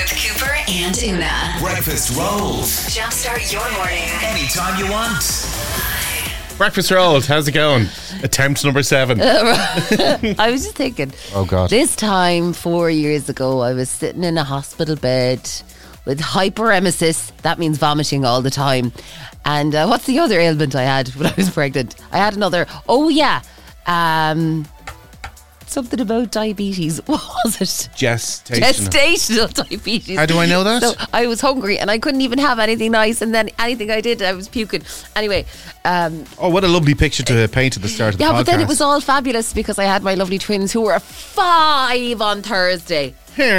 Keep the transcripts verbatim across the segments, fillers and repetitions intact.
with Cooper and Una. Breakfast rolls. Jumpstart your morning. Anytime you want. Breakfast rolls, how's it going? Attempt number seven. I was just thinking. Oh, God. This time, four years ago, I was sitting in a hospital bed with hyperemesis. That means vomiting all the time. And uh, what's the other ailment I had when I was pregnant? I had another. Oh, yeah. Um... Something about diabetes. What was it? Gestational. Gestational diabetes. How do I know that? So I was hungry and I couldn't even have anything nice, and then anything I did, I was puking. Anyway. Um, oh, what a lovely picture to paint at the start of the yeah, podcast. but then it was all fabulous because I had my lovely twins who were five on Thursday.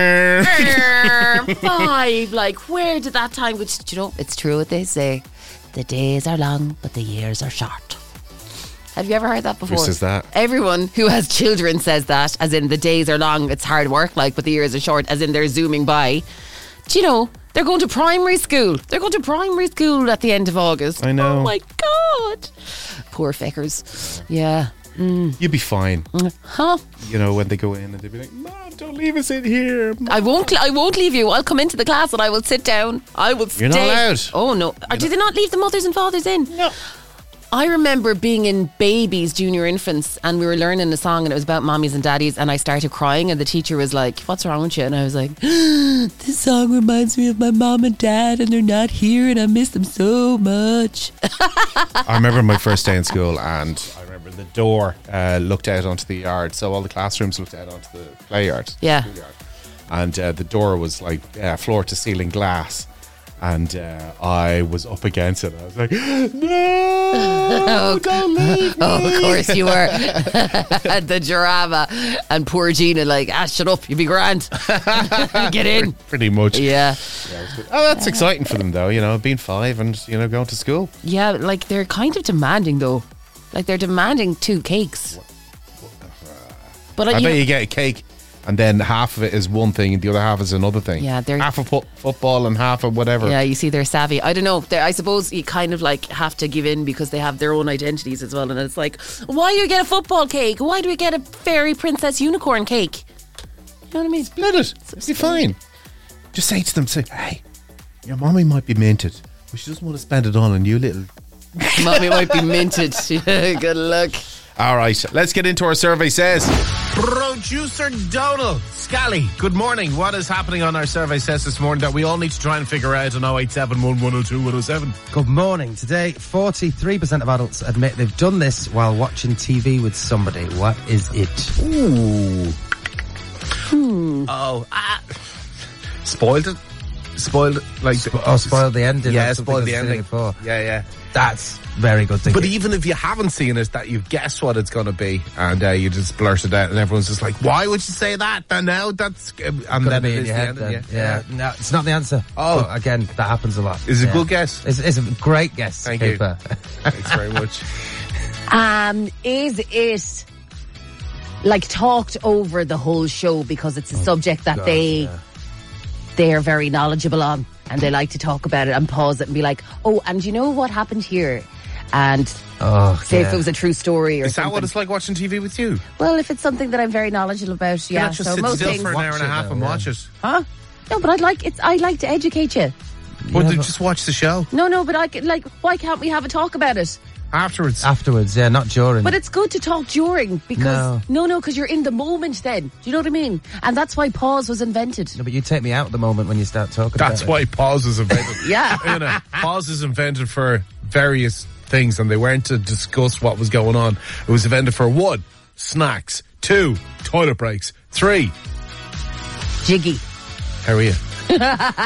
Five. Like, where did that time go? Do you know, it's true what they say. The days are long, but the years are short. Have you ever heard that before? Who says that? Everyone who has children says that, as in the days are long, it's hard work, like, but the years are short, as in they're zooming by. Do you know, they're going to primary school. They're going to primary school at the end of August. I know. Oh my God. Poor feckers. Yeah. Mm. You'd be fine. Huh? You know, when they go in and they'd be like, Mom, don't leave us in here. Mom. I won't I won't leave you. I'll come into the class and I will sit down. I will stay. You're not allowed. Oh, no. Or do they not leave the mothers and fathers in? No. I remember being in babies, junior infants, and we were learning a song and it was about mommies and daddies, and I started crying and the teacher was like, what's wrong with you? And I was like, this song reminds me of my mom and dad and they're not here and I miss them so much. I remember my first day in school, and I remember the door uh, looked out onto the yard, so all the classrooms looked out onto the play yard. Yeah. Yard. And uh, the door was like uh, floor to ceiling glass. And uh, I was up against it. I was like, no, don't leave me. Oh, of course you were. The drama. And poor Gina like, ah, shut up, you be grand. Get in. Pretty much. Yeah. yeah oh, that's exciting for them, though, you know, being five and, you know, going to school. Yeah, like they're kind of demanding, though. Like they're demanding two cakes. But I you bet know, you get a cake. And then half of it is one thing and the other half is another thing. Yeah, they're half of fo- football and half of whatever. Yeah, you see they're savvy. I don't know. They're, I suppose you kind of like have to give in because they have their own identities as well. And it's like, why do we get a football cake? Why do we get a fairy princess unicorn cake? You know what I mean? Split it. It'll be fine. Just say to them, say, hey, your mommy might be minted, but she doesn't want to spend it all on you, little. Mommy might be minted. Good luck. All right, let's get into our survey says. Producer Donal Scally, good morning. What is happening on our survey says this morning that we all need to try and figure out on oh eight seven one, one oh two, one oh seven? Good morning. Today, forty-three percent of adults admit they've done this while watching T V with somebody. What is it? Ooh. Hmm. Oh, ah. Spoiled it? Spoiled it? Like Spo- oh, spoiled the ending. Yeah, spoiled the ending. Before. Yeah, yeah. That's very good thinking. But even if you haven't seen it, that you've guessed what it's going to be, and uh, you just blurt it out, and everyone's just like, "Why would you say that?" And now that's and then be it in is your the head. end. Then. Yeah. Yeah. yeah, no, it's not the answer. Oh, but again, that happens a lot. Is it yeah. a good guess? It's, it's a great guess. Thank Cooper. you. Thanks very much. Um, is it like talked over the whole show because it's a oh, subject that God, they yeah. they are very knowledgeable on and they like to talk about it and pause it and be like, oh, and you know what happened here? And oh, say yeah. if it was a true story or Is something. that what it's like watching T V with you? Well, if it's something that I'm very knowledgeable about, You yeah. not just so sit most still things, for an hour and a half though, and yeah. watch it. huh? No, but I'd like it's. I like to educate you. Well, Yeah, then but- just watch the show No, no, but I could, like, why can't we have a talk about it? afterwards. Afterwards, yeah, not during. But it's good to talk during because No. no, no, because you're in the moment. Then, do you know what I mean? And that's why pause was invented. No, but you take me out at the moment when you start talking That's about why pause is invented. Yeah. You know, pause is invented for various things, and they weren't to discuss what was going on. It was invented for one, snacks, two, toilet breaks, three, Jiggy. how are you? it.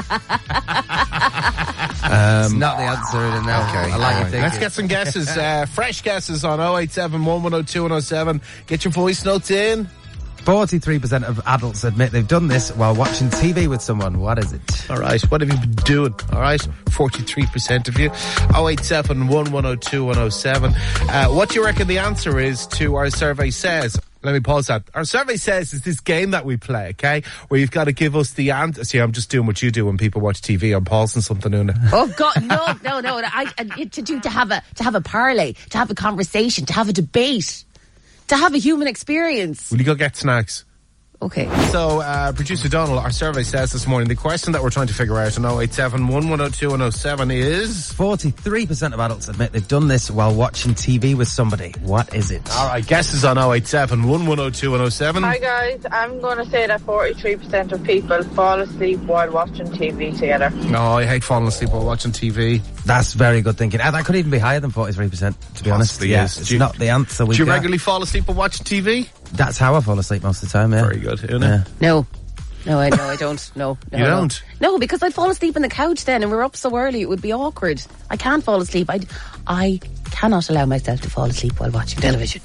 It's not the answer in it now. Okay, I like all you right. thinking. Let's get some guesses, uh, fresh guesses on oh eight seven one, one oh two, one oh seven. Get your voice notes in. forty-three percent of adults admit they've done this while watching T V with someone. What is it? All right, what have you been doing? All right, forty-three percent of you. oh eight seven one, one oh two, one oh seven. Uh, what do you reckon the answer is to our survey says? Let me pause that. Our survey says is this game that we play, okay? Where you've got to give us the answer. See, I'm just doing what you do when people watch T V. I'm pausing something, Una. Oh God, no, no, no! I, I to do to have a to have a parlay, to have a conversation, to have a debate, to have a human experience. Will you go get snacks? Okay. So, uh, producer Donald, our survey says this morning, the question that we're trying to figure out on oh eight seven, one one oh two, one oh seven is... forty-three percent of adults admit they've done this while watching T V with somebody. What is it? All right, guesses on oh eight seven, one one oh two, one oh seven. Hi guys, I'm going to say that forty-three percent of people fall asleep while watching T V together. No, I hate falling asleep while watching T V. That's very good thinking. And that could even be higher than forty-three percent, to be honest. Possibly Yeah, is. it's Do you- not the answer we Do you get. regularly fall asleep while watching T V? That's how I fall asleep most of the time, yeah. Very good, Una. Yeah. No. No, I know I don't. No, no You no. don't? No, because I'd fall asleep on the couch then, and we're up so early. It would be awkward. I can't fall asleep. I, I cannot allow myself to fall asleep while watching television.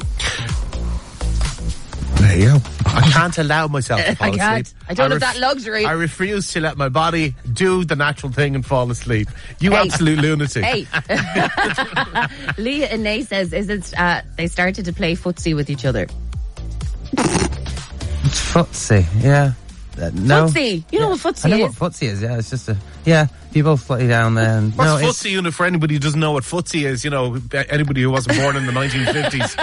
There you go. I can't allow myself to fall I can't. asleep. I don't have ref- that luxury. I refuse to let my body do the natural thing and fall asleep. You Hey. absolute lunatic. Hey, Leah and Nay says, "Is it? Uh, they started to play footsie with each other. It's footsie, yeah. Uh, no. Footsie, you know what I footsie know is? what footsie is, yeah. It's just a... Yeah, you both fly down there and... What's no, it's- footsie, Una, for anybody who doesn't know what footsie is? You know, anybody who wasn't born in the nineteen fifties.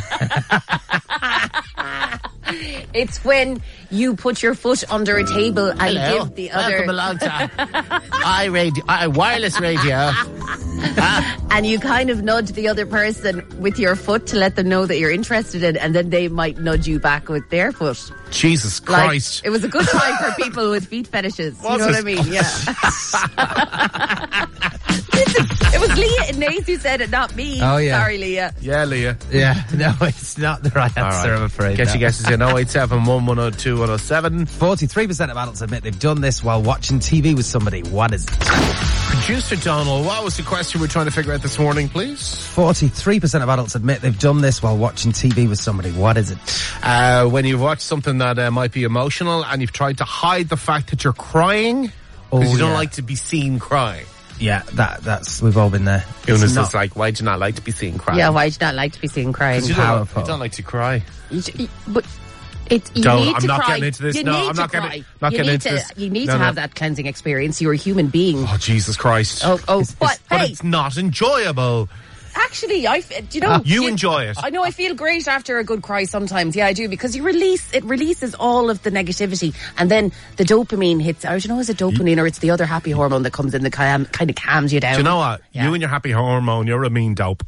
It's when you put your foot under a table and give the other, along to I radio, I wireless radio. and you kind of nudge the other person with your foot to let them know that you're interested in, and then they might nudge you back with their foot. Jesus Like, Christ. it was a good time for people with feet fetishes. Was you know it? what I mean? Yeah. It was Leah and Nace who said it, not me. Oh, yeah. Sorry, Leah. Yeah, Leah. Yeah, no, it's not the right All answer, right. I'm afraid. Get no. your guesses in oh eight seven, one one oh two, one oh seven. forty-three percent of adults admit they've done this while watching T V with somebody. What is it? Producer Donald, what was the question we're trying to figure out this morning, please? forty-three percent of adults admit they've done this while watching T V with somebody. What is it? Uh, when you've watched something that uh, might be emotional and you've tried to hide the fact that you're crying because Oh, you don't yeah. like to be seen crying. Yeah, that that's we've all been there. Una's It's just not- like, why do you not like to be seen crying? Yeah, why do you not like to be seen crying? you don't, powerful. you don't like to cry. You- you- But it, you Don't. need I'm to not cry. getting into this. You No, need I'm to not getting- cry. not you getting need into to, this. You need No, to no. have that cleansing experience. You're a human being. Oh, Jesus Christ. Oh, oh, but But hey, it's not enjoyable. actually, I f- do you know You you- enjoy it. I know I feel great after a good cry sometimes. Yeah, I do, because you release it releases all of the negativity, and then the dopamine hits. I don't know, is it dopamine or it's the other happy hormone that comes in that kind of, kind of calms you down. Do you know what? Yeah. You and your happy hormone, you're a mean dope.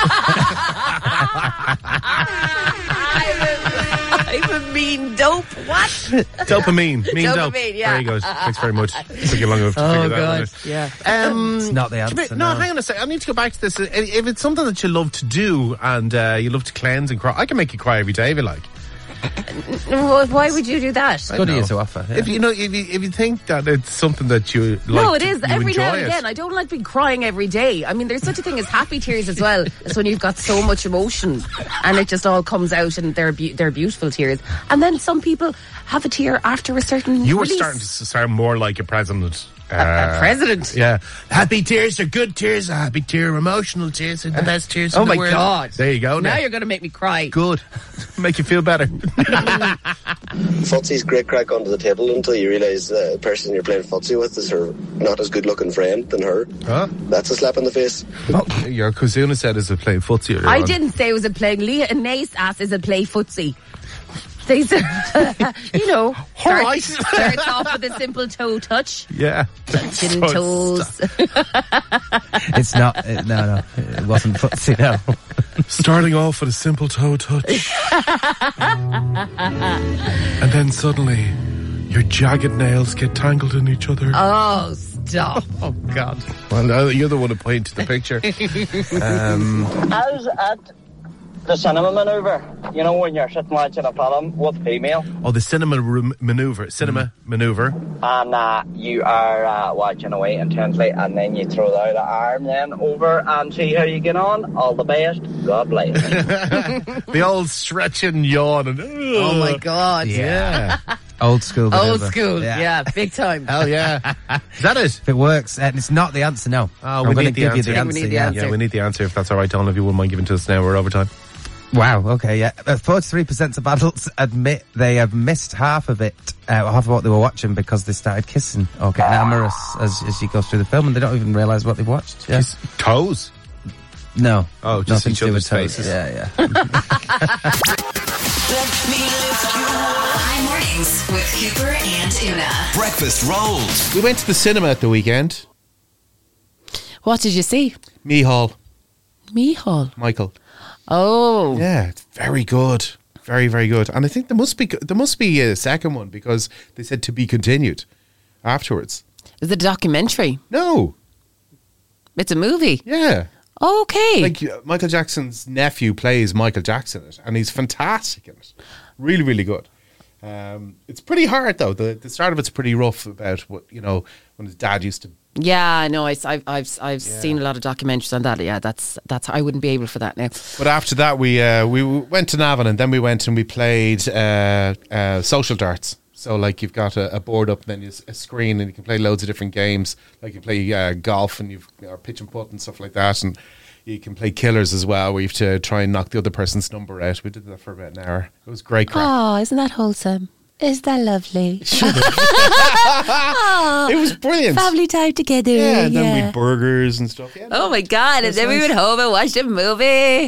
I'm a mean dope. What? Dopamine. Mean dope. Dopamine, yeah. Very good. Thanks very much. Took you long enough to Oh figure that God, out. yeah. Um, It's not the answer. But, no, no. hang on a second. I need to go back to this. If it's something that you love to do and uh, you love to cleanse and cry, I can make you cry every day if you like. Well, why would you do that? Good of you know. to offer. Yeah. If you know, if you, if you think that it's something that you like, No, it to- is. you Every enjoy now and it. again. I don't like being crying every day. I mean, there's such a thing as happy tears as well. It's when you've got so much emotion and it just all comes out, and they're be- they're beautiful tears. And then some people have a tear after a certain You were release. starting to sound more like a president. Uh, a president. Yeah. Happy tears are good tears. A happy tear, emotional tears are the best tears Oh in the my world. God. There you go. Now Now, you're going to make me cry. good. Make you feel better. Footsie's great crack under the table until you realise the person you're playing footsie with is her not as good looking friend than her. Huh? That's a slap in the face. Your Kazuna said is a playing footsie earlier I on. didn't say it was a playing. Leah and Nace asked, is it play footsie? They said, you know, start, right. starts off with a simple toe touch. Yeah. Chin So toes. It's not. It, no, no, it wasn't footsie. No. Starting off with a simple toe touch. And then suddenly, your jagged nails get tangled in each other. Oh, stop. Oh, God. Well, now you're the one to point to the picture. um, I was at the cinema maneuver, you know, when you're sitting watching a film with female, oh, the cinema room maneuver. Cinema maneuver. and uh, you are uh, watching away intently, and then you throw out an arm then over and see how you get on. All the best. God bless. The old stretch and yawn. And, Oh, my God. Yeah. Old school. Old maneuver. school. Yeah. big time. Hell yeah. Is that it? If it works, and it's not the answer, no. Oh, I'm we going to need the give you answer. the I think we answer. need the yeah. answer. Yeah, we need the answer if that's all right, Donald. If you wouldn't mind giving to us now, we're overtime. Wow, okay, yeah. Uh, forty-three percent of adults admit they have missed half of it, uh, half of what they were watching because they started kissing or getting amorous as, as you go through the film, and they don't even realise what they've watched. Yeah. Kiss toes. No. Oh, just nothing each to do other's with toes. faces. Yeah, yeah. Hi, mornings with Cooper and Una. Breakfast rolls. We went to the cinema at the weekend. What did you see? Mihal, Mihal. Michael. Oh. Yeah, it's very good. Very, very good. And I think there must be there must be a second one because they said to be continued afterwards. Is it a documentary? No. It's a movie. Yeah. Okay. Like uh, Michael Jackson's nephew plays Michael Jackson in it, and he's fantastic in it. Really, really good. Um, it's pretty hard though. The the start of it's pretty rough about what you know when his dad used to. Yeah, I know. I, I've I've I've Yeah. seen a lot of documentaries on that. Yeah, that's that's. I wouldn't be able for that now. But after that, we uh, we went to Navan, and then we went and we played uh, uh, social darts. So like you've got a, a board up, and then there's a screen, and you can play loads of different games. Like you play uh, golf, and you've or pitch and putt and stuff like that, and you can play killers as well, where you have to try and knock the other person's number out. We did that for about an hour. It was great crack. Oh, isn't that wholesome? Is that lovely? Oh, it was brilliant. Family time together. Yeah, and then yeah. we had burgers and stuff. Yeah, Oh my God! And That's then we nice. went home and watched a movie.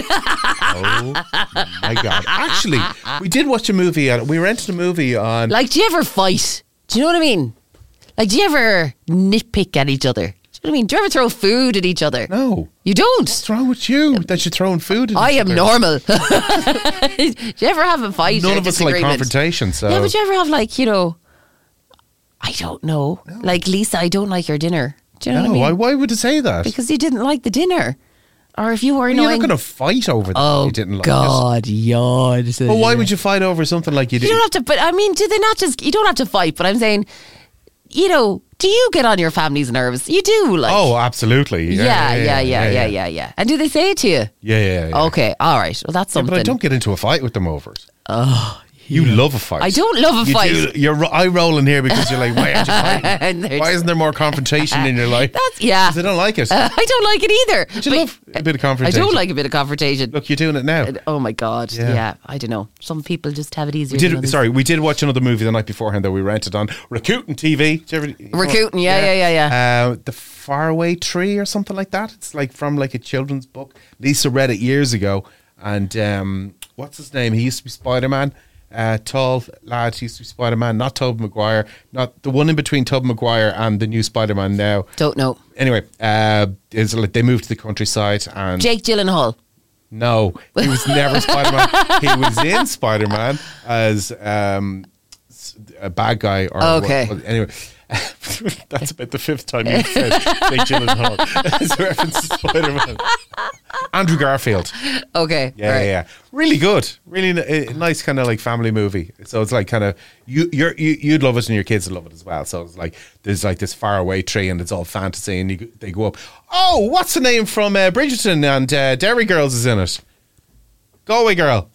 Oh my God! Actually, we did watch a movie. On, we rented a movie on. Like, do you ever fight? Do you know what I mean? Like, do you ever nitpick at each other? Do you know what I mean? Do you ever throw food at each other? No. You don't? What's wrong with you that you're throwing food at I each am other? normal. Do you ever have a fight? None or of us like disagreement? confrontation, so. Yeah, but you ever have, like, you know, I don't know. Like, Lisa, I don't like your dinner. Do you know no, what I mean? why, why would it say that? Because you didn't like the dinner. Or if you were Well, annoying. you're not going to fight over that. Oh, you didn't like God, it. yeah. Well, why would you fight over something like you You did? don't have to, but I mean, do they not just, you don't have to fight, but I'm saying, you know, do you get on your family's nerves? You do, like. Oh, absolutely. Yeah, yeah, yeah, yeah, yeah, yeah, yeah. And do they say it to you? Yeah, yeah, yeah. Okay, all right. Well, that's Yeah, something. but I don't get into a fight with them over it. Oh, You love a fight. I don't love a You fight. do- you're ro- eye rolling here because you're like, why aren't you fighting? And there's- Why isn't there more confrontation in your life? That's, yeah. 'Cause I don't like it. Uh, I don't like it either. But you But- love a bit of I confrontation. don't like a bit of confrontation. Look, you're doing it now. Oh my God. Yeah. Yeah. I don't know. Some people just have it easier. We than did. others. Sorry, we did watch another movie the night beforehand that we rented on Rakuten T V. Did you ever, you know- Rakuten, yeah, yeah, yeah, yeah. Uh, the Faraway Tree or something like that. It's like from like a children's book. Lisa read it years ago, and um, what's his name? He used to be Spider-Man. Uh, tall lad, he used to be Spider-Man. Not Tobey Maguire. Not the one in between Tobey Maguire and the new Spider-Man now. Don't know. Anyway, uh, it's like they moved to the countryside and Jake Gyllenhaal. no, he was never Spider-Man. He was in Spider-Man as um, s- a bad guy. Or Okay. what- anyway, that's about the fifth time you've said Jake Gyllenhaal as a reference to Spider-Man. Andrew Garfield. Okay. Yeah, right. yeah, yeah. Really good. Really n- uh, nice kind of like family movie. So it's like kind of, you, you're, you, you'd love it and your kids would love it as well. So it's like, there's like this faraway tree and it's all fantasy and you, g- they go up. Oh, what's the name from uh, Bridgerton and uh, Derry Girls is in it? Go Away Girl.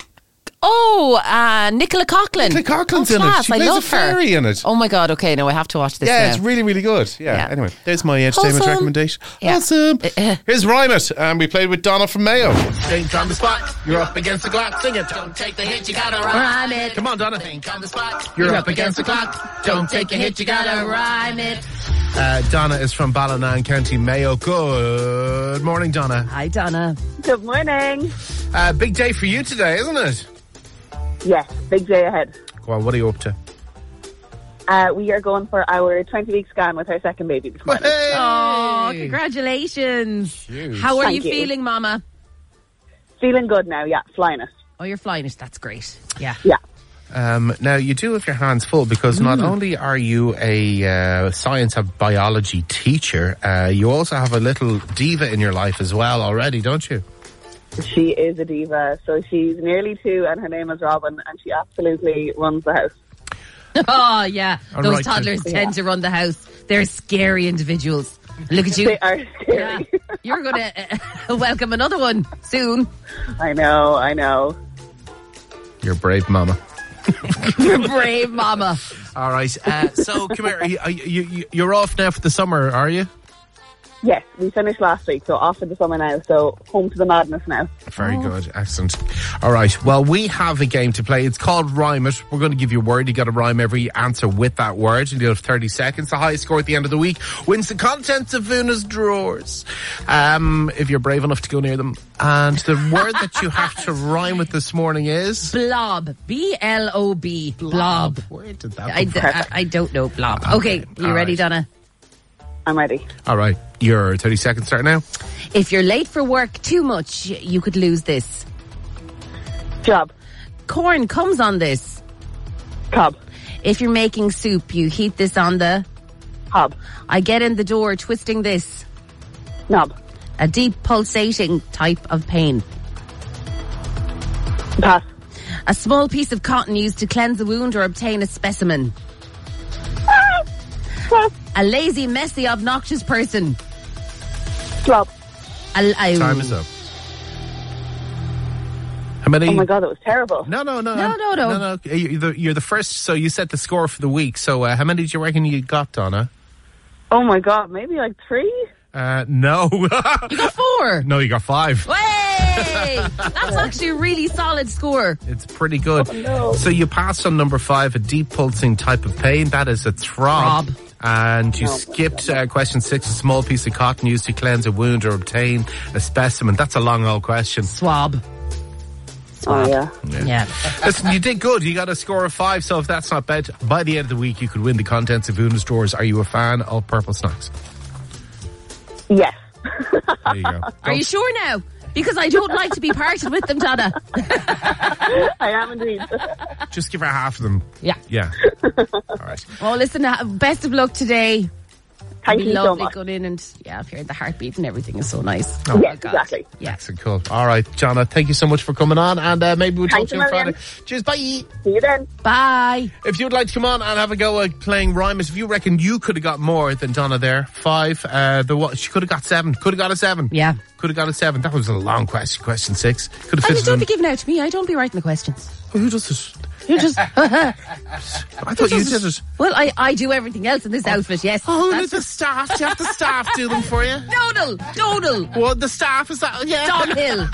Oh, uh, Nicola Coughlan. Nicola Coughlan's oh, in it. class. She I plays love a fairy her. in it. Oh my God. Okay. No, I have to watch this Yeah, now. it's really, really good. Yeah. Yeah. Anyway, there's my entertainment Wholesome. recommendation. Yeah. Awesome. Uh, Here's Rhyme It. And we played with Donna from Mayo. Think on the spot. You're up against the clock. Sing it. Don't take the hit. You gotta rhyme it. Come on, Donna. Think on the spot. You're up against the clock. Don't take a hit. You gotta rhyme it. Uh, Donna is from Ballina, County Mayo. Good morning, Donna. Hi, Donna. Good morning. Uh, big day for you today, isn't it? Yes, big day ahead. Go on, what are you up to? Uh, we are going for our twenty-week scan with our second baby this morning. Oh, congratulations. Huge. How are Thank you you. feeling, Mama? Feeling good now, yeah, flying it. Oh, you're flying it. That's great. Yeah. Yeah. Um, now, you do have your hands full because not only are you a uh, science and biology teacher, uh, you also have a little diva in your life as well already, don't you? She is a diva. So she's nearly two and her name is Robin and she absolutely runs the house. Oh, yeah. All Those right, toddlers then. tend to run the house. They're scary individuals. Look at you. They are Yeah. scary. You're going to uh, welcome another one soon. I know, I know. You're brave, mama. You're brave, Mama. All right. Uh, so, come here. Are you, are you, you, you're off now for the summer, are you? Yes, we finished last week, so off in the summer now. So home to the madness now. Very good. Excellent. All right. Well, we have a game to play. It's called Rhyme It. We're going to give you a word. You got to rhyme every answer with that word. You have thirty seconds. The highest score at the end of the week wins the contents of Una's drawers. Um, if you're brave enough to go near them. And the word that you have to rhyme with this morning is... Blob. B L O B. Blob. Where did that I, come d- from? I, I don't know. Blob. Okay. Okay, You all ready, right. Donna? I'm ready. All right. Your thirty seconds start now. If you're late for work too much, you could lose this. Job. Corn comes on this. Cob. If you're making soup, you heat this on the... Hob. I get in the door twisting this. Knob. A deep pulsating type of pain. Pass. A small piece of cotton used to cleanse a wound or obtain a specimen. Pass. A lazy, messy, obnoxious person. Slob. A, a, Time is up. How many? Oh my God, that was terrible. No, no, no. No, I'm- no, no. No, no. You're the, you're the first, so you set the score for the week. So uh, how many did you reckon you got, Donna? Oh my God, maybe like three? Uh, no. You got four. No, you got five. Way! That's actually a really solid score. It's pretty good. Oh, no. So you passed on number five, a deep pulsing type of pain. That is a throb. Throb. And you Oh, skipped uh, question six, a small piece of cotton used to cleanse a wound or obtain a specimen. That's a long old question. Swab. Oh yeah. Yeah. Listen, you did good. You got a score of five, so if that's not bad, by the end of the week you could win the contents of Una's drawers. Are you a fan of purple snacks? Yes. There you go. Are you sure now? Because I don't like to be parted with them, Donna. I am indeed. Just give her half of them. Yeah. Yeah. All right. Well, listen, uh, best of luck today. Thank It'd be you so lovely much. going in and, yeah, if you're the heartbeat and everything is so nice. Oh, Yes, exactly. Yeah. Excellent, cool. All right, Jonna, thank you so much for coming on, and uh, maybe we'll talk Thanks to you a on Friday. million. Cheers, bye. See you then. Bye. If you'd like to come on and have a go at playing Rhyme It, if you reckon you could have got more than Donna there, five, uh, the what? She could have got seven. Could have got a seven. Yeah. Could have got a seven. That was a long question. Question six. Could have And you fitted don't in. be giving out to me. I don't be writing the questions. Oh, who does this? You just... I thought you did it. Well, I, I do everything else in this outfit, yes. Oh, That's the staff. Do you have the staff do them for you? Donal. Donal. What, the staff? Is that? Yeah. Donhill.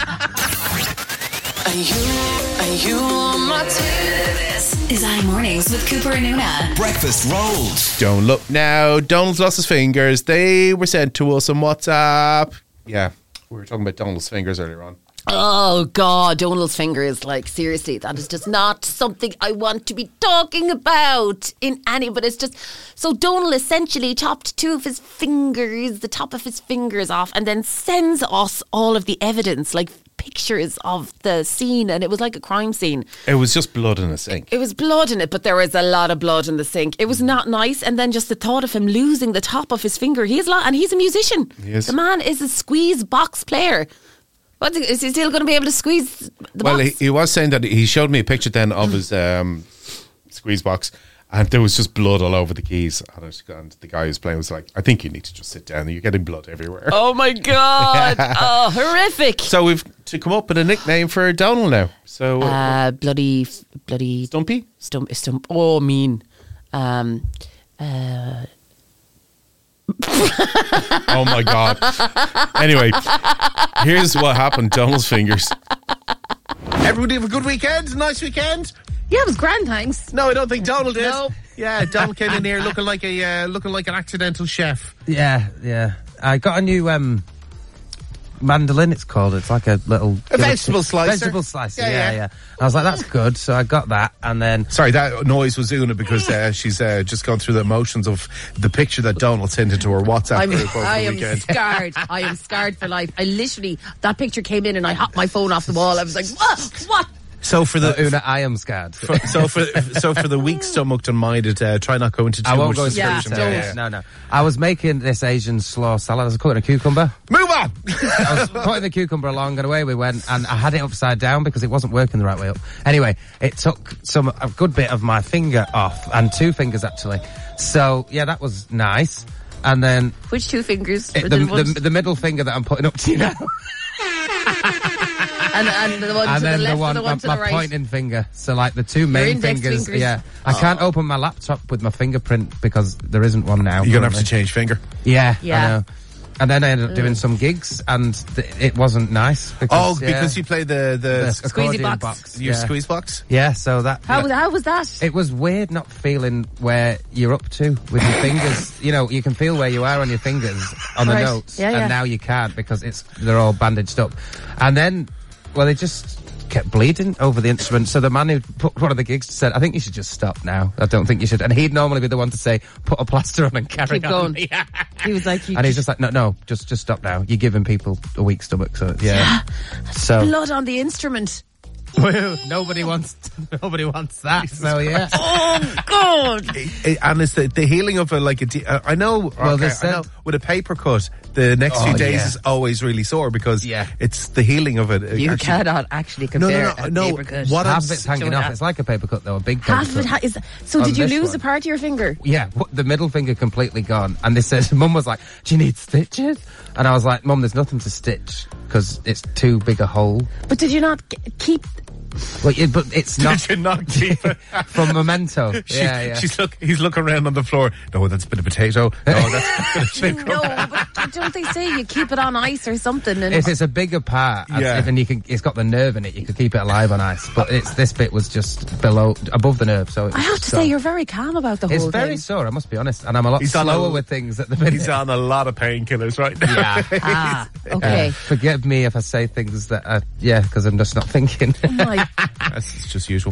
This is iMornings with Cooper and Una. Breakfast rolls. Don't look now. Donald's lost his fingers. They were sent to us on WhatsApp. Yeah, we were talking about Donald's fingers earlier on. Oh, God, Donald's fingers. Like, seriously, that is just not something I want to be talking about in any, but it's just... So Donald essentially chopped two of his fingers, the top of his fingers off, and then sends us all of the evidence, like pictures of the scene, and it was like a crime scene. It was just blood in a sink. It was blood in it, but there was a lot of blood in the sink. It was not nice, and then just the thought of him losing the top of his finger. He is a lot, and he's a musician. He is. The man is a squeeze box player. What, is he still going to be able to squeeze the Well, box? he, he was saying that he showed me a picture then of his um, squeeze box, and there was just blood all over the keys. And, it, and the guy who's playing was like, I think you need to just sit down. You're getting blood everywhere. Oh my God! Oh, horrific! So we've to come up with a nickname for Donald now. So uh, Uh, bloody, bloody Stumpy? stump, stump. Oh, mean. Um, uh, Oh my God. Anyway, here's what happened. Donald's fingers. Everybody have a good weekend? Nice weekend? yeah, it was grand, thanks. No, I don't think Donald did. No. Yeah, Donald came in here looking like a uh, looking like an accidental chef. Yeah, yeah. I got a new um, mandolin, it's called. It's like a little... A vegetable slicer. Vegetable slicer, Yeah, yeah, yeah. yeah, I was like, that's good. So I got that, and then... Sorry, that noise was Una because uh, she's uh, just gone through the emotions of the picture that Donald sent into her WhatsApp I'm, group over I the am weekend. scarred. I am scarred for life. I literally, that picture came in and I hopped my phone off the wall. I was like, what? What? So for the Uh, Una, I am scared. for, so for so for the weak stomached and minded, uh, try not go into too I won't much go into Yeah, description. don't. Yeah, yeah. No, no. I was making this Asian slaw salad. I was cutting a cucumber. Move on. I was putting the cucumber along, and away we went. And I had it upside down because it wasn't working the right way up. Anyway, it took some a good bit of my finger off, and two fingers actually. So yeah, that was nice. And then Which two fingers? it, Were the, the ones- the the middle finger that I'm putting up to you now, and, and the one and to the then left the one and the one my, to my the right. pointing finger. So like the two main index fingers. fingers. Yeah, I can't open my laptop with my fingerprint because there isn't one now. You're gonna have to currently. change finger. Yeah, Yeah. I know. And then I ended up doing some gigs, and th- it wasn't nice. Because, Oh, yeah, because you play the the, the s- accordion box. box. your yeah. squeeze box. Yeah, so that... How, yeah. how was that? It was weird not feeling where you're up to with your fingers. You know, you can feel where you are on your fingers on the Right. notes, Yeah, yeah. and now you can't because it's they're all bandaged up. And then, well, they just kept bleeding over the instrument. So the man who put one of the gigs said, "I think you should just stop now. I don't think you should." And he'd normally be the one to say, "Put a plaster on and carry Keep on." going. Yeah. He was like, you And he's just like, "No, no, just just stop now. You're giving people a weak stomach." So yeah. So blood on the instrument. nobody wants nobody wants that. So yeah. Oh, God. It- it- and it's the, the healing of a like a. de- uh, I know. Well, okay, they I said- know with a paper cut, the next Oh, few days yeah. is always really sore because Yeah. it's the healing of it. You actually- cannot actually No, compare no, no, a no. paper cut. What I'm Half of it's hanging off. It's like a paper cut though, a big paper Half of cut. it ha- is. So On did you this lose one. a part of your finger? Yeah, what- the middle finger completely gone. And they said, Mum was like, "Do you need stitches?" And I was like, "Mum, there's nothing to stitch because it's too big a hole." But did you not g- keep? Well, yeah, but it's not Did you not keep it? from Memento. She- yeah, yeah. She's look. He's looking around on the floor. No, that's a bit of potato. No, that's a bit of chicken. No, but don't they say you keep it on ice or something? And If it's a bigger part, Yeah. and you can, it's got the nerve in it. You could keep it alive on ice, but it's this bit was just below, above the nerve. So it I was have to gone. say, you're very calm about the It's whole very thing. sore. I must be honest, and I'm a lot He's on slower a- with things at the minute. He's on a lot of painkillers right now. Yeah. Ah, okay. Uh, forgive me if I say things that, are, yeah, because I'm just not thinking. Oh my- That's it's just usual.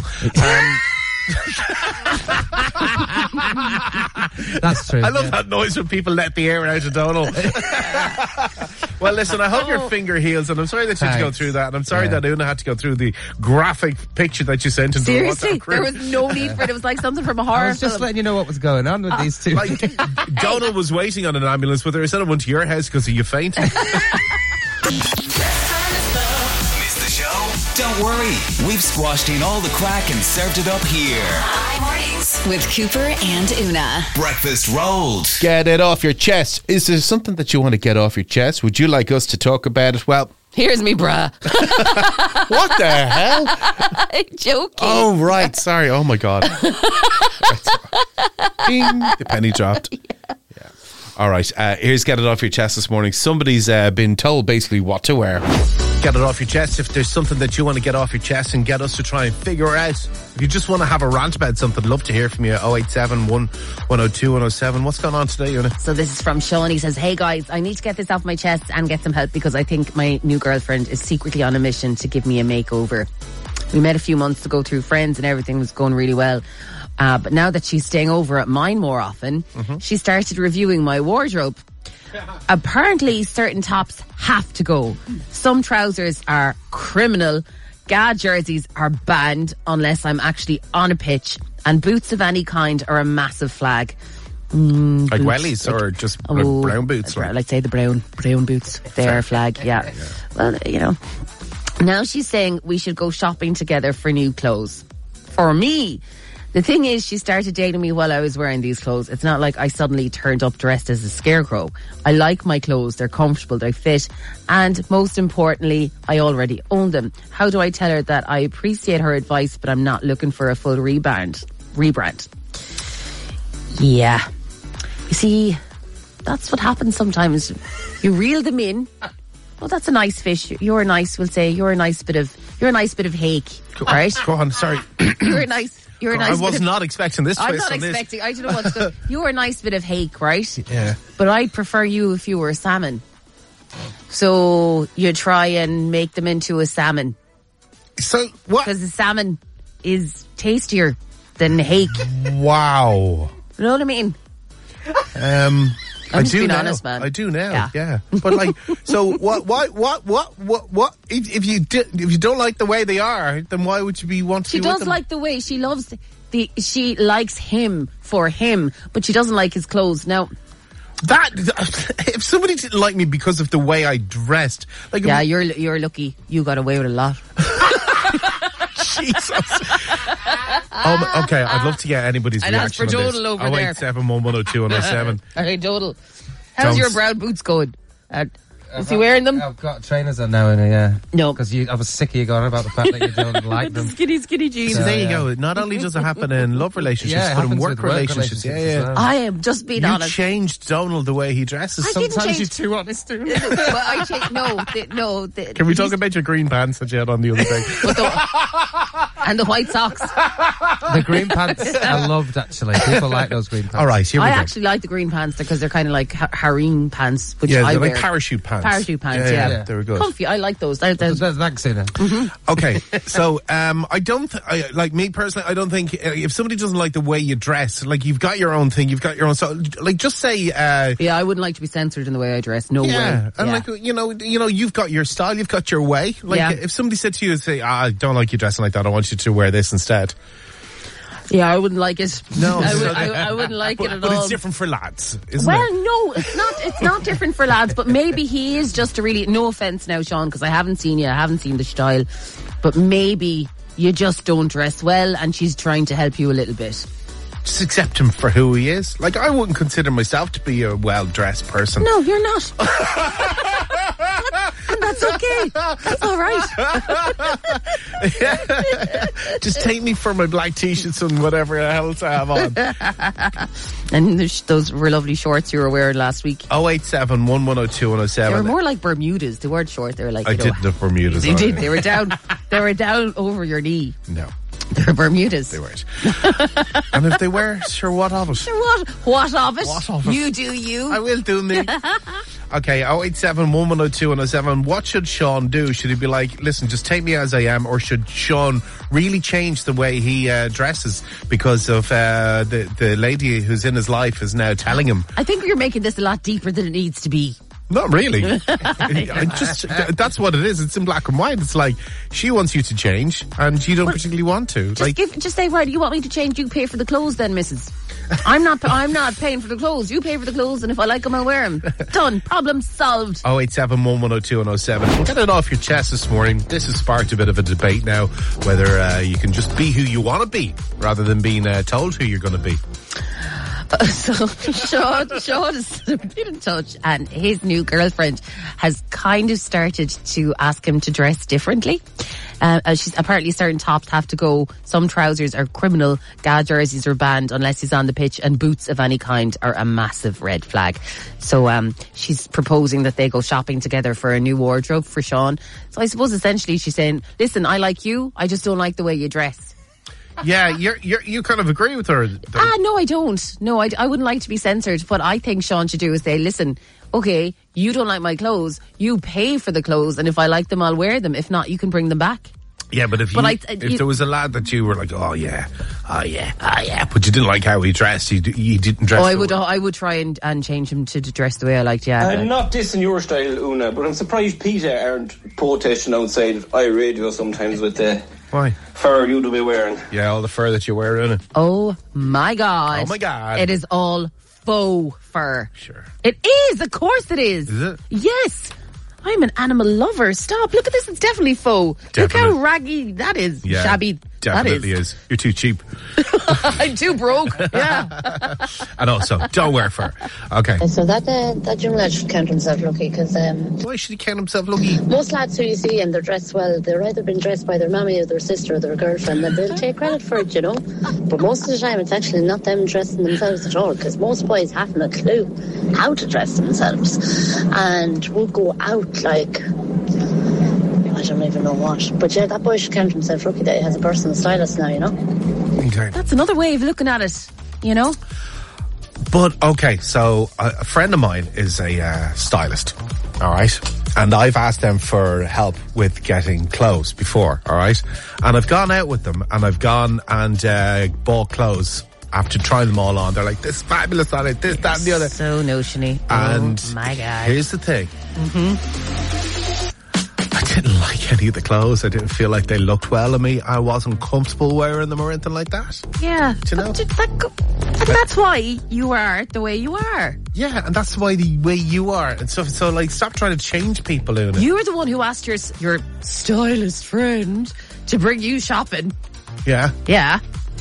That's true. I love yeah. that noise when people let the air out of Donald. Well, listen, I hope your finger heals, and I'm sorry that you had to go Thanks. through that, and I'm sorry Yeah. that Una had to go through the graphic picture that you sent into Seriously, the WhatsApp there group. was no need for it. It was like something from a horror I was just film. letting you know what was going on with these two. Like, Donald was waiting on an ambulance, but they were sending one to your house because of you fainting. Miss the show? Don't worry. We've squashed in all the crack and served it up here. Hi Mornings with Cooper and Una. Breakfast rolls. Get it off your chest. Is there something that you want to get off your chest? Would you like us to talk about it? Well, Here's me, bruh. what the hell? Joking. Oh, right. Sorry. Oh, my God. Ding. The penny dropped. Yeah. All right. Uh, here's Get It Off Your Chest this morning. Somebody's uh, been told basically what to wear. Get it off your chest. If there's something that you want to get off your chest and get us to try and figure out. If you just want to have a rant about something, love to hear from you. oh eight seven, one one oh two, one oh seven. What's going on today, Una? So this is from Sean. He says, "Hey guys, I need to get this off my chest and get some help because I think my new girlfriend is secretly on a mission to give me a makeover. We met a few months ago through friends and everything was going really well. Uh, but now that she's staying over at mine more often, she started reviewing my wardrobe. Apparently, certain tops have to go. Some trousers are criminal. G A jerseys are banned unless I'm actually on a pitch. And boots of any kind are a massive flag." Mm, Like boots, wellies like- or just Oh, brown boots? I'd like say the brown brown boots. They're a flag, yeah. Well, you know. Now she's saying we should go shopping together for new clothes. For me. The thing is, she started dating me while I was wearing these clothes. It's not like I suddenly turned up dressed as a scarecrow. I like my clothes. They're comfortable. They fit. And most importantly, I already own them. How do I tell her that I appreciate her advice, but I'm not looking for a full rebrand? Rebrand. Yeah. You see, that's what happens sometimes. You reel them in. Well, that's a nice fish. You're a nice, we'll say, you're a nice bit of, you're a nice bit of hake, right? Go on, sorry. You're a nice, you're a I nice was bit of, not expecting this I'm twist not on this. expecting, I don't know what's good. You're a nice bit of hake, right? Yeah. But I'd prefer you if you were a salmon. So you try and make them into a salmon. So, what? Because the salmon is tastier than hake. Wow. You know what I mean? Um, I'm I just do being now. honest, man. I do now. Yeah. Yeah. But like, so what? What? What? What? What? What? If, if you di- if you don't like the way they are, then why would you be want to She be with does them? like the way she loves the, she likes him for him, but she doesn't like his clothes. Now, that. If somebody didn't like me because of the way I dressed, like, yeah, you're you're lucky. You got away with a lot. Jesus. um, okay, I'd love to get anybody's And as reaction for on this. Jodel over oh there. eight seven, one one oh two, one oh seven. Okay, Dodal. How's Don't- your brown boots going? Uh, Is he wearing them? I've got trainers on now, and yeah. No. Because I was sick of you going about the fact that you don't like them. Skinny, skinny jeans. So there you yeah. go. Not only does it happen in love relationships, Yeah, it but in happens work with work relationships. relationships Yeah, as yeah. well. I am just being You honest. changed Donald the way he dresses. I didn't Sometimes change- you're too honest to him. But I change. No, the, no. The, Can we talk he's- about your green pants that you had on the other day? but the- and the white socks. The green pants are loved, actually. People like those green pants. All right, here we I go. actually like the green pants because they're kind of like ha- harem pants, which Yeah, I they're wear. like parachute pants. Parachute pants, Yeah, yeah. yeah, they were good. Comfy. I like those. They're, they're, There's that, Sina. Okay, so um, I don't th- I, like me personally. I don't think uh, if somebody doesn't like the way you dress, like you've got your own thing, you've got your own. So, like, just say, uh, yeah, I wouldn't like to be censored in the way I dress. No yeah, way. and yeah. like you know, you know, you've got your style, you've got your way. Like, Yeah. if somebody said to you, "Say, ah, I don't like you dressing like that. I want you to wear this instead." yeah, I wouldn't like it. No, I, so- would, I, I wouldn't like but, it at but all. it's different for lads, isn't Well, it? no, it's not. It's not different for lads, but maybe he is just a really. No offense now, Sean, because I haven't seen you. I haven't seen the style, but maybe you just don't dress well, and she's trying to help you a little bit. Just accept him for who he is. Like, I wouldn't consider myself to be a well-dressed person. No, you're not. And that's okay. That's all right. Just take me for my black t-shirts and whatever else I have on. And there's those were lovely shorts you were wearing last week. oh eight seven, one one oh two, one oh They seven. were more like Bermudas. They weren't short. They were like I you know, didn't have Bermudas They on. did. They were down. They were down over your knee. No, They were Bermudas. they weren't. And if they were, sure, what of it? What? What of it? What of it? You do you. I will do me. Okay, oh eight seven, one one oh two, one oh seven. What should Sean do? Should he be like, listen, just take me as I am, or should Sean really change the way he uh, dresses because of uh, the, the lady who's in his life is now telling him? I think you're making this a lot deeper than it needs to be. Not really. I just that's what it is. It's in black and white. It's like she wants you to change, and you don't particularly want to. Just Like, give, just say, right, you want me to change? You pay for the clothes, then, Missus I'm not. I'm not paying for the clothes. You pay for the clothes, and if I like them, I'll wear them. Done. Problem solved. oh eight seven, one one oh two, one oh seven. Get it off your chest this morning. This has sparked a bit of a debate now, whether uh, you can just be who you want to be rather than being uh, told who you're going to be. Uh, so Sean, Sean has been in touch, and his new girlfriend has kind of started to ask him to dress differently. Uh, uh, she's apparently certain tops have to go. Some trousers are criminal. Gal jerseys are banned unless he's on the pitch, and boots of any kind are a massive red flag. So um, she's proposing that they go shopping together for a new wardrobe for Sean. So I suppose essentially she's saying, "Listen, I like you. I just don't like the way you dress." Yeah, you're, you're, you kind of agree with her. Ah, no, I don't. No, I, I wouldn't like to be censored. What I think Sean should do is say, listen, okay, you don't like my clothes. You pay for the clothes, and if I like them, I'll wear them. If not, you can bring them back. Yeah, but if But you, I- if you- there was a lad that you were like, oh yeah, oh yeah, oh yeah, but you didn't like how he dressed, you, d- you didn't dress. Oh, I the would way- I would try and, and change him to dress the way I liked, yeah. I'm not dissing your style, Una, but I'm surprised Peter aren't protesting outside iRadio sometimes with the Why? fur you'd be wearing. Yeah, all the fur that you wear in it. Oh my God. Oh my God. It is all faux fur. Sure. It is, of course it is. Is it? Yes. I'm an animal lover. Stop. Look at this. It's definitely faux. Look Definitely. how raggy that is. Yeah, Shabby. definitely that is. You're too cheap. I'm too broke. Yeah. And also, don't wear fur. Okay. So that uh, that young lad should count himself lucky, because um, Why should he count himself lucky? most lads who you see and they're dressed well, they're either been dressed by their mammy or their sister or their girlfriend, and they'll take credit for it, you know. But most of the time, it's actually not them dressing themselves at all, because most boys haven't a clue how to dress themselves, and will go out like, I don't even know what. But yeah, that boy should count himself lucky that he has a personal stylist now, you know. Okay. That's another way of looking at it, you know? But, okay, so a, a friend of mine is a uh, stylist, all right? And I've asked them for help with getting clothes before, all right? And I've gone out with them, and I've gone and uh, bought clothes after trying them all on. They're like, this is fabulous on it, this, that, and the other. So notiony. And oh my God. here's the thing. Mm-hmm. I didn't like any of the clothes. I didn't feel like they looked well on me. I wasn't comfortable wearing them or anything like that. Yeah. Do you know? But that go- and that's why you are the way you are. Yeah, and that's why the way you are. And so, so like, stop trying to change people, Una. You were the one who asked your your stylist friend to bring you shopping. Yeah. Yeah.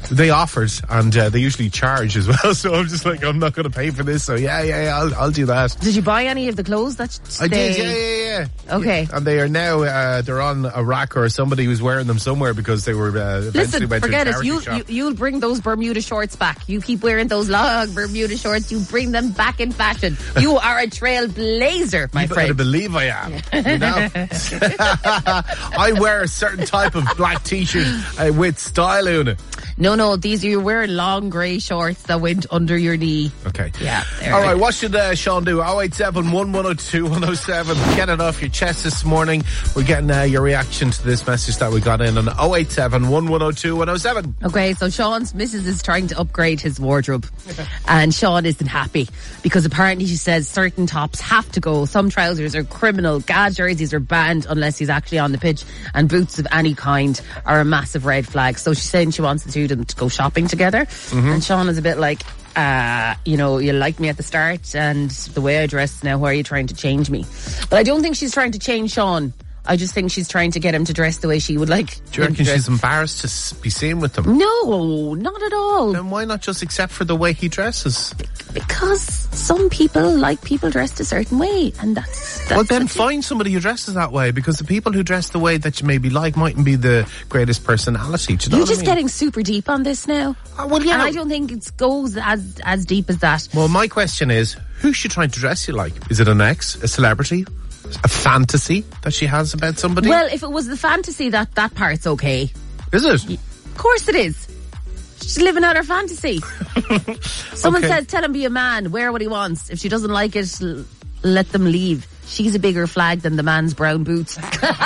They offered, and uh, they usually charge as well. So I'm just like, I'm not going to pay for this. So yeah, yeah, yeah, I'll, I'll do that. Did you buy any of the clothes that I they... did, yeah, yeah, yeah. Okay. Yeah. And they are now, uh, they're on a rack, or somebody was wearing them somewhere because they were uh, eventually Listen, went forget to a it. charity You, shop. you, you'll bring those Bermuda shorts back. You keep wearing those long Bermuda shorts. You bring them back in fashion. You are a trailblazer, my you friend. better believe I am. You know? I wear a certain type of black t-shirt uh, with style, Una. No, no, these are you wearing long grey shorts that went under your knee. Okay. Yeah. All right, what should uh, Sean do? oh eight seven, one one oh two, one oh seven. Get it off your chest this morning. We're getting uh, your reaction to this message that we got in on oh eight seven, one one oh two, one oh seven. Okay, so Sean's missus is trying to upgrade his wardrobe. And Sean isn't happy because apparently she says certain tops have to go. Some trousers are criminal. Gad jerseys are banned unless he's actually on the pitch. And boots of any kind are a massive red flag. So she's saying she wants the two of them to go shopping together. Mm-hmm. And Sean is a bit like, uh, you know, you liked me at the start and the way I dress now, why are you trying to change me? But I don't think she's trying to change Sean. I just think she's trying to get him to dress the way she would like. Do you reckon she's embarrassed to s- be seen with them? No, not at all. Then why not just accept for the way he dresses? Because some people like people dressed a certain way, and that's... that's well, then find somebody who dresses that way, because the people who dress the way that you maybe like mightn't be the greatest personality. Do you know You're what just I mean? getting super deep on this now. Uh, well, yeah. And I don't think it goes as, as deep as that. Well, my question is, who's she trying to dress you like? Is it an ex, a celebrity, a fantasy that she has about somebody? Well, if it was the fantasy, that, that part's okay. Is it? Of course it is. She's living out her fantasy. Someone Okay. says, tell him be a man, wear what he wants. If she doesn't like it, l- let them leave. She's a bigger flag than the man's brown boots.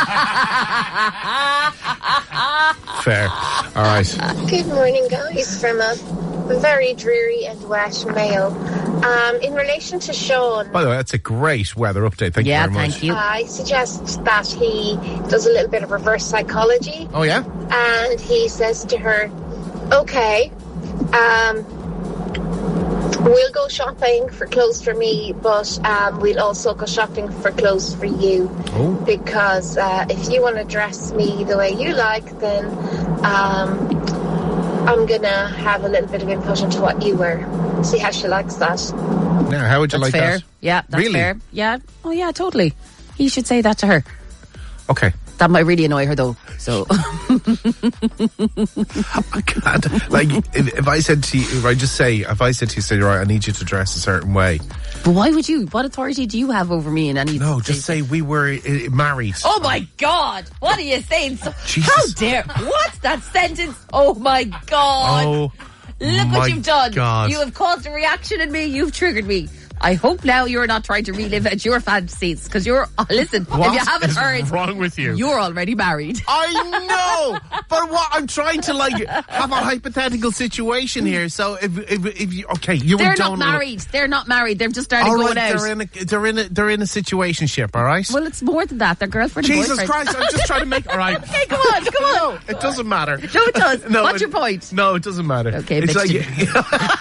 Fair. All right. Good morning, guys, from a very dreary and wet Mayo. Um, in relation to Sean, By the way, that's a great weather update. Thank Yeah, you very much. thank you. I suggest that he does a little bit of reverse psychology, Oh, yeah? and he says to her, okay, um, we'll go shopping for clothes for me, but um, we'll also go shopping for clothes for you. Oh. Because uh, if you want to dress me the way you like, then um, I'm going to have a little bit of input into what you wear. See how she likes that. Now, how would you That's like fair. that? Yeah, that's Really? fair. Yeah. Oh, yeah, totally. He should say that to her. Okay. That might really annoy her, though. So, I can't. Like, if, if I said to you, if I just say, if I said to you, say, right, I need you to dress a certain way. but why would you? What authority do you have over me in any? No, just say we were uh, married. Oh my God! What are you saying? So, Jesus. how dare? What's that sentence? Oh my God! Oh, Look my what you've done! God. You have caused a reaction in me. You've triggered me. I hope now you're not trying to relive at your fantasies, because you're. Oh, listen, What if you haven't is heard, wrong with you? you're already married. I know, but what I'm trying to like have a hypothetical situation here. So if if, if you okay, you They're were not down married. They're not married. They've just started All going right, out. they're in a they're in a they're in a situationship. All right. Well, it's more than that. They're girlfriend and Jesus boyfriend. Christ! I'm just trying to make. All right. Okay, come on, come on. No, it doesn't matter. No, it does. No, What's it- your point? No, it doesn't matter. Okay, it's like mixed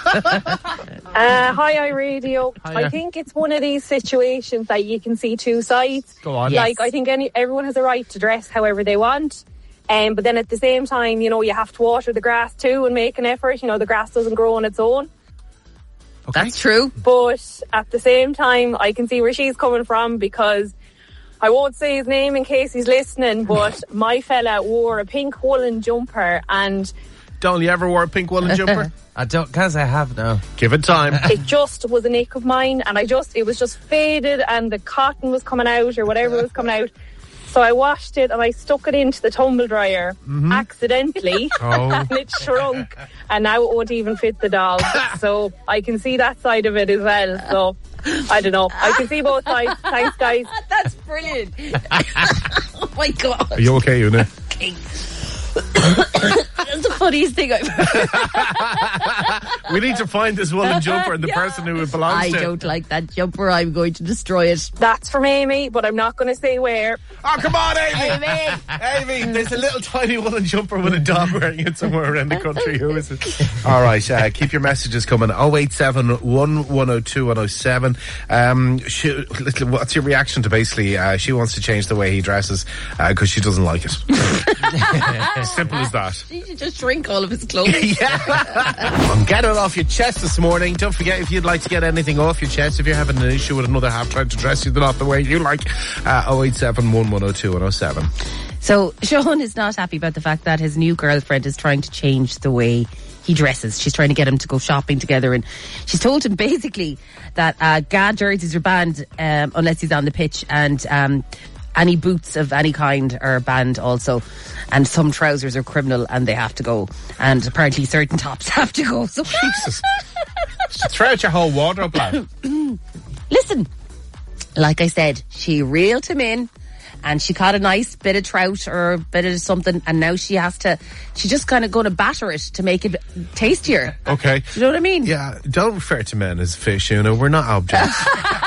Uh, hi, iRadio. Hiya. I think it's one of these situations that you can see two sides. Go on. Like, Yes. I think any everyone has a right to dress however they want. Um, but then at the same time, you know, you have to water the grass too and make an effort. You know, the grass doesn't grow on its own. okay. That's true. But at the same time, I can see where she's coming from, because I won't say his name in case he's listening, but my fella wore a pink woolen jumper, and Don't you ever wore a pink woolen jumper? I don't, because I have now. Give it time. it just was a nick of mine, and I just, it was just faded and the cotton was coming out or whatever was coming out. So I washed it and I stuck it into the tumble dryer accidentally Oh. and it shrunk, and now it won't even fit the dog. So I can see that side of it as well. So I don't know. I can see both sides. Thanks, guys. That's brilliant. Oh my God. Are you okay, Una? Okay. That's the funniest thing I've heard. We need to find this woolen jumper and the Yeah. person who it belongs I to. don't like that jumper. I'm going to destroy it. That's from Amy, but I'm not going to say where. Oh, come on, Amy! Amy. Amy, there's a little tiny woolen jumper with a dog wearing it somewhere around the country. Who is it? All right, uh, keep your messages coming. oh eight seven, one one oh two, one oh seven. Um, she, what's your reaction to basically, uh, she wants to change the way he dresses because she doesn't like it. Simple simple as that. He should just shrink all of his clothes. And get it off your chest this morning. Don't forget, if you'd like to get anything off your chest, if you're having an issue with another half trying to dress you not the way you like, uh, oh eight seven one one oh two one oh seven. So Sean is not happy about the fact that his new girlfriend is trying to change the way he dresses. She's trying to get him to go shopping together, and she's told him basically that uh, G A D jerseys are banned um, unless he's on the pitch, and um, any boots of any kind are banned also, and some trousers are criminal and they have to go, and apparently certain tops have to go. So Jesus. Throw out your whole wardrobe, lad. Listen, like I said, she reeled him in, and she caught a nice bit of trout or a bit of something, and now she has to, she's just kind of going to batter it to make it tastier. Okay. You know what I mean? Yeah, don't refer to men as fish, you know, we're not objects.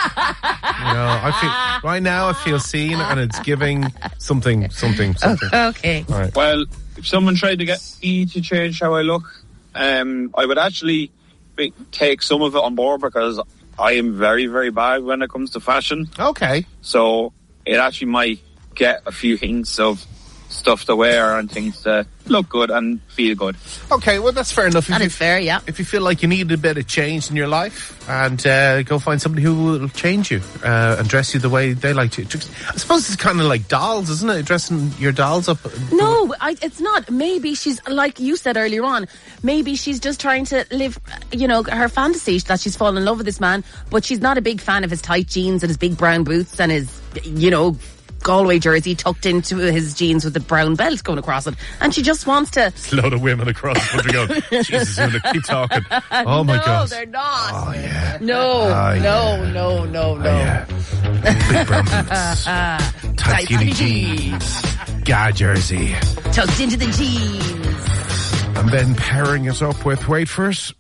You know, I feel, right now I feel seen, and it's giving something, something, something. Okay. All right. Well, if someone tried to get me to change how I look, um, I would actually be, take some of it on board, because I am very, very bad when it comes to fashion. Okay. So it actually might get a few hints of stuff to wear and things to look good and feel good. Okay, well, that's fair enough. If That you, is fair, yeah. If you feel like you need a bit of change in your life, and uh, go find somebody who will change you uh, and dress you the way they like to. I suppose it's kind of like dolls, isn't it? Dressing your dolls up. No, I, it's not. Maybe she's, like you said earlier on, maybe she's just trying to live, you know, her fantasy that she's fallen in love with this man, but she's not a big fan of his tight jeans and his big brown boots and his, you know, Galway jersey tucked into his jeans with the brown belt going across it, and she just wants to. It's a load of women across the country going, Jesus, Una, keep talking. Oh my no, God. No, they're not. Oh yeah. No, Oh, no, yeah. no, no, no. Oh, yeah. Big brown boots, tight Tight skinny skinny jeans, G A D jersey, Tucked into the jeans. and then pairing it up with, wait for it,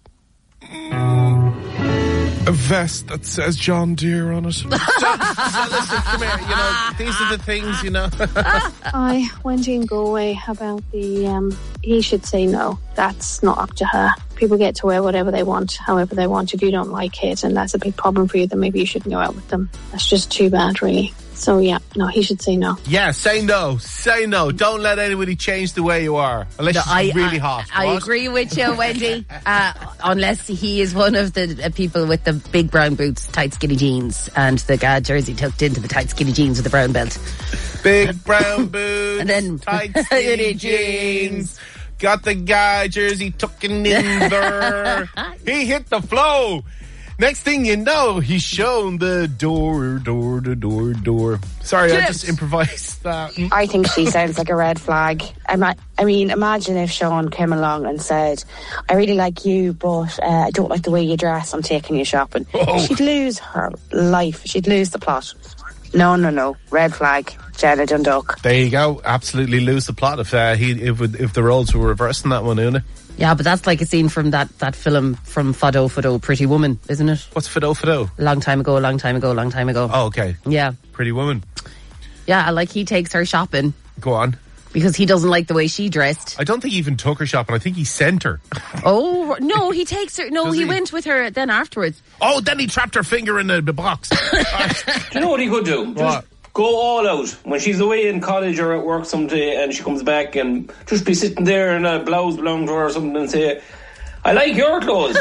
a vest that says John Deere on it. so, so listen, come here, you know, these are the things, you know. I went in Galway about the, um, he should say no. That's not up to her. People get to wear whatever they want, however they want. If you don't like it and that's a big problem for you, then maybe you shouldn't go out with them. That's just too bad, really. So yeah, no, he should say no. Yeah, say no. Say no. Don't let anybody change the way you are. Unless No, it's I- really I- hot. I What? agree with you, Wendy. Uh, unless he is one of the uh, people with the big brown boots, tight skinny jeans, and the G A D jersey tucked into the tight skinny jeans with the brown belt. Big brown boots, And then tight skinny jeans. Got the guy jersey tucking in there. He hit the flow. Next thing you know, he's shown the door, door, the door, door. Sorry, I Yes. just improvised that. I think she sounds like a red flag. I, might, I mean, imagine if Sean came along and said, I really like you, but uh, I don't like the way you dress. I'm taking you shopping. Oh. She'd lose her life. She'd lose the plot. No, no, no. Red flag. Jenna Dundalk. There you go. Absolutely lose the plot if uh, he if if the roles were reversed in that one, Una. Yeah, but that's like a scene from that, that film from Fado Fado, Pretty Woman, isn't it? What's Fado Fado? A long time ago, a long time ago, a long time ago. Oh, okay. Yeah. Pretty Woman. Yeah, like he takes her shopping Go on. because he doesn't like the way she dressed. I don't think he even took her shopping. I think he sent her. Oh, no, he takes her. No, Does he, he? went with her then afterwards. Oh, then he trapped her finger in the, the box. Do you know what he could do? Just What? go all out. When she's away in college or at work someday and she comes back, and just be sitting there in a blouse belonging to her or something and say, I like your clothes.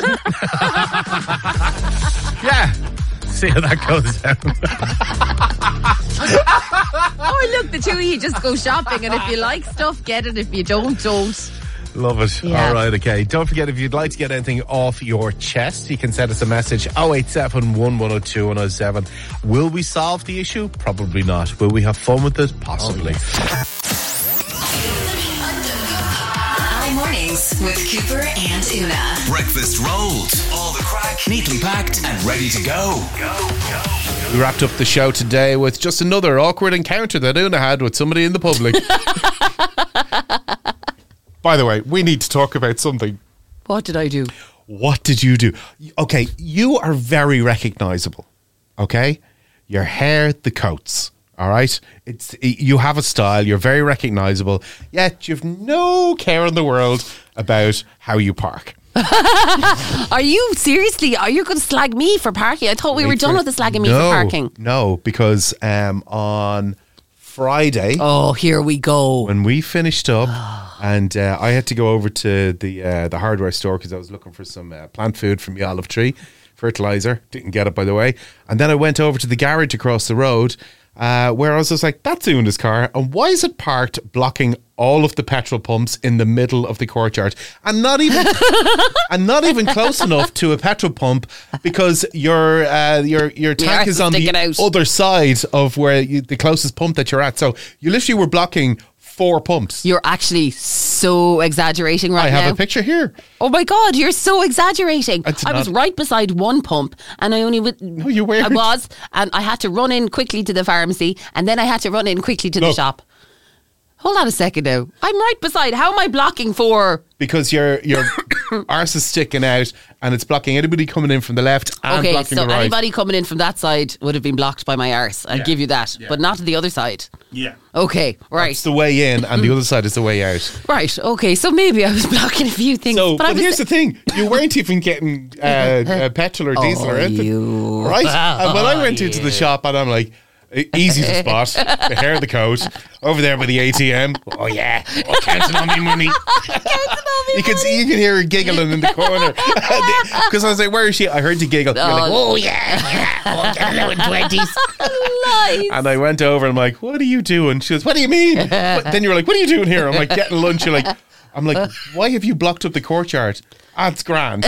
Yeah. See how that goes down. Oh, look, the two of you just go shopping, and if you like stuff, get it. If you don't, don't. Love it. Yeah. All right, okay. Don't forget, if you'd like to get anything off your chest, you can send us a message, oh eight seven one one oh two one oh seven. Will we solve the issue? Probably not. Will we have fun with it? Possibly. Hi mornings with Cooper and Una. Breakfast rolls. All the crack neatly packed and ready to go. We wrapped up the show today with just another awkward encounter that Una had with somebody in the public. By the way, we need to talk about something. What did I do? What did you do? Okay, you are very recognizable. Okay? Your hair, the coats. All right? It's you have a style, you're very recognizable, yet you've no care in the world about how you park. Are you seriously? Are you going to slag me for parking? I thought we were Wait done for with the slagging me no, for parking. No, because um, on Friday. Oh, here we go. When we finished up And uh, I had to go over to the uh, the hardware store because I was looking for some uh, plant food from the olive tree, fertilizer. Didn't get it, by the way. And then I went over to the garage across the road uh, where I was just like, that's Una's car. And why is it parked blocking all of the petrol pumps in the middle of the courtyard? And not even and not even close enough to a petrol pump because your uh, your your tank is on the out. other side of where you, the closest pump that you're at. So you literally were blocking four pumps. You're actually so exaggerating right now. I have now. a picture here. Oh my God, you're so exaggerating. I, I was right beside one pump and I only would. No, you weren't. I was, and I had to run in quickly to the pharmacy and then I had to run in quickly to the no. shop. Hold on a second now. I'm right beside. How am I blocking for? Because your your arse is sticking out and it's blocking anybody coming in from the left and okay, blocking so the right. Anybody coming in from that side would have been blocked by my arse. I'll yeah. give you that. Yeah. But not to the other side. Yeah. Okay, right. It's the way in and the other side is the way out. Right, okay. So maybe I was blocking a few things. So, but, but I was here's the thing. You weren't even getting uh, uh, petrol or diesel oh, or anything. You. Right? And when I went into the shop and I'm like, easy to spot. The hair, the coat. Over there by the A T M. Oh yeah. Oh, counting on me money. You can see, you can hear her giggling in the corner. Because I was like, where is she? I heard you giggle. You're like, oh yeah, yeah. Oh, get a low in twenties. Nice. And I went over and I'm like, what are you doing? She goes, what do you mean? But then you're like, what are you doing here? I'm like, getting lunch. You're like, I'm like, why have you blocked up the courtyard? That's grand.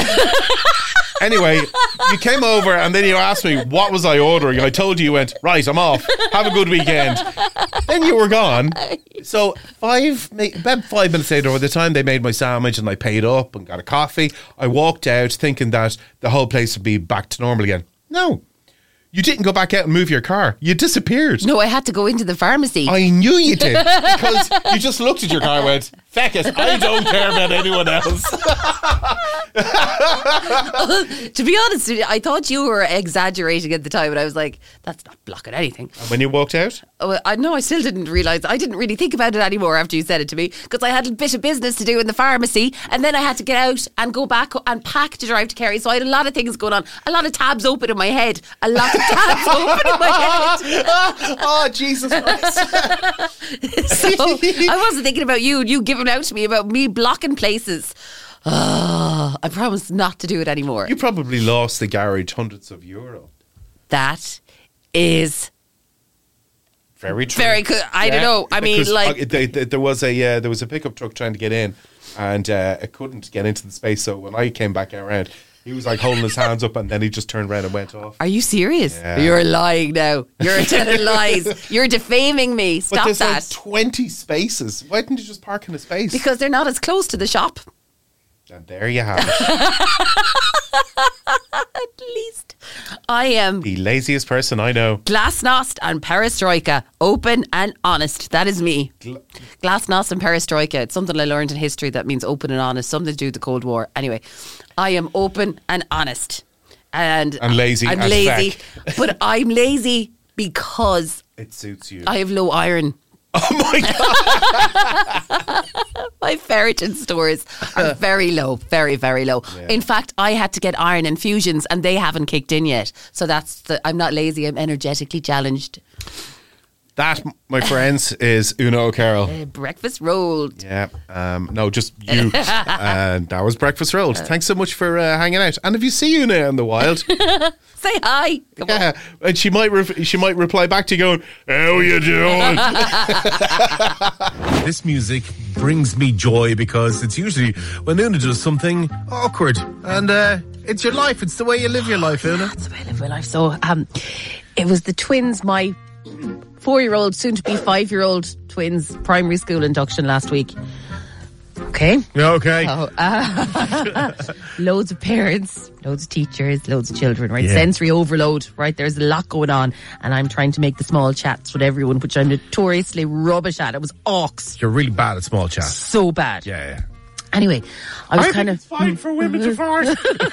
Anyway, you came over and then you asked me, what was I ordering? I told you, you went, right, I'm off. Have a good weekend. Then you were gone. So five, about five minutes later, by the time they made my sandwich and I paid up and got a coffee, I walked out thinking that the whole place would be back to normal again. No. You didn't go back out and move your car. You disappeared. No, I had to go into the pharmacy. I knew you did. Because you just looked at your car and went, feck it, I don't care about anyone else. To be honest, I thought you were exaggerating at the time, and I was like, that's not blocking anything. And when you walked out? Oh, I no, I still didn't realise. I didn't really think about it anymore after you said it to me, because I had a bit of business to do in the pharmacy, and then I had to get out and go back and pack to drive to Kerry. So I had a lot of things going on, a lot of tabs open in my head, a lot of tabs open in my head. Oh, Jesus Christ. So I wasn't thinking about you and you giving out to me about me blocking places. Oh, I promise not to do it anymore. You probably lost the garage hundreds of euro. That is very true. Very good. I yeah, don't know. I mean, like uh, they, they, there was a uh, there was a pickup truck trying to get in, and uh, it couldn't get into the space. So when I came back around, he was like holding his hands up, and then he just turned around and went off. Are you serious? Yeah. You're lying now. You're telling lies. You're defaming me. Stop but there's that. Like twenty spaces. Why didn't you just park in a space? Because they're not as close to the shop. And there you have it. At least I am the laziest person I know. Glasnost and perestroika, open and honest. That is me. Gl- Glasnost and perestroika. It's something I learned in history that means open and honest. Something to do with the Cold War. Anyway, I am open and honest, and and lazy. I'm lazy, but I'm lazy because it suits you. I have low iron. Oh my God. My ferritin stores are very low, very, very low. Yeah. In fact, I had to get iron infusions and they haven't kicked in yet. So that's the, I'm not lazy, I'm energetically challenged. That, my friends, is Una O'Carroll. Uh, breakfast rolled. Yeah. Um, no, just you. And that was breakfast rolled. Thanks so much for uh, hanging out. And if you see Una in the wild, say hi. Come yeah. on. And she might re- she might reply back to you going, how you doing? This music brings me joy because it's usually when Una does something awkward. And uh, it's your life. It's the way you live your life, Una. It's the way I live my life. So um, it was the twins, my four-year-old, soon-to-be five-year-old twins' primary school induction last week. Okay. Okay. So, uh, loads of parents, loads of teachers, loads of children, right? Yeah. Sensory overload, right? There's a lot going on, and I'm trying to make the small chats with everyone, which I'm notoriously rubbish at. It was awks. You're really bad at small chats. So bad. Yeah, yeah. Anyway, I was I kind think of it's fine for women to fart.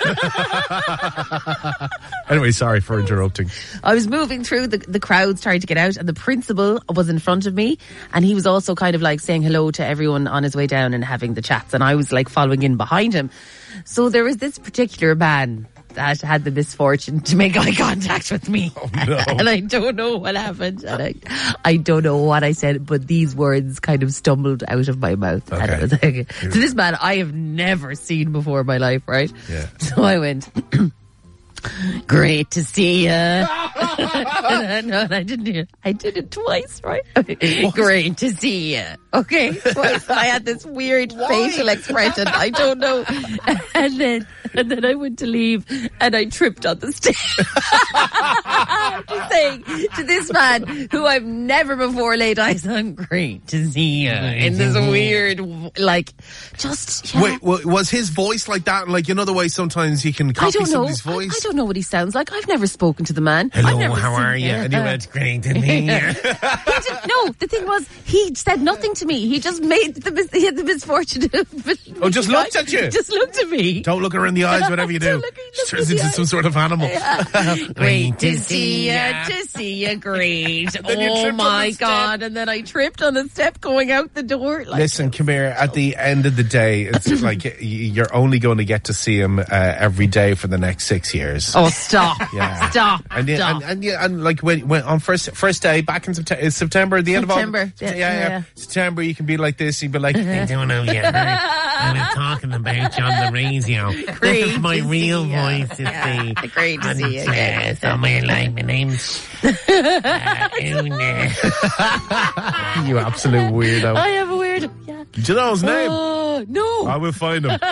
Anyway, sorry for interrupting. I was moving through the, the crowds trying to get out, and the principal was in front of me, and he was also kind of like saying hello to everyone on his way down and having the chats, and I was like following in behind him. So there was this particular man that had the misfortune to make eye contact with me. Oh, no. And I don't know what happened. And I, I don't know what I said, but these words kind of stumbled out of my mouth. Okay. And it was like, so this man I have never seen before in my life, right? Yeah. So I went, great to see you. and I, no, and I didn't hear. I did it twice, right? Great to see you. Okay, twice. I had this weird facial expression. I don't know. And then, and then I went to leave, and I tripped on the stairs. Just saying to this man who I've never before laid eyes on. Great to see you. In this weird, like, just yeah. Wait, wa- was his voice like that? Like, you know the way sometimes you can I copy don't know. somebody's I, voice? I don't know what he sounds like. I've never spoken to the man. I've Hello, never how seen- are you? And you went, great to meet you. He didn't- no, the thing was, he said nothing to me. He just made the mis- he had the misfortune of Oh, just looked at you? He just looked at me. Don't look her in the eyes, whatever you do. Don't look- She turns into some sort of animal. Great to see you, to see you, great. then you Oh tripped on my the step. God. And then I tripped on the step going out the door. Like, Listen, come here. At the end of the day, it's like y- you're only going to get to see him uh, every day for the next six years. oh, stop. Yeah. Stop. And, yeah, stop. and, and, yeah, and like when, when on first first day back in September, is September the end of September. August? Yeah, yeah, yeah. yeah. September, you can be like this. You'd be like, I don't know yet. I was talking about you on the radio. Great This is my to real see ya. voice. You Yeah, see. great to And, see you uh, again. so my life, my name's uh, Una. You absolute weirdo. I have a weird. Yeah. Do you know his name? Oh, no. I will find him.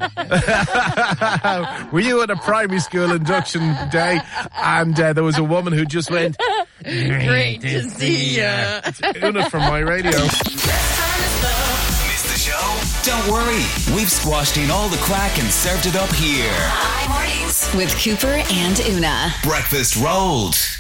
Were you at a primary school induction day and uh, there was a woman who just went, Great to see you. It's Una from my radio. Miss the show? Don't worry. We've squashed in all the crack and served it up here. Hi mornings with Cooper and Una. Breakfast rolled.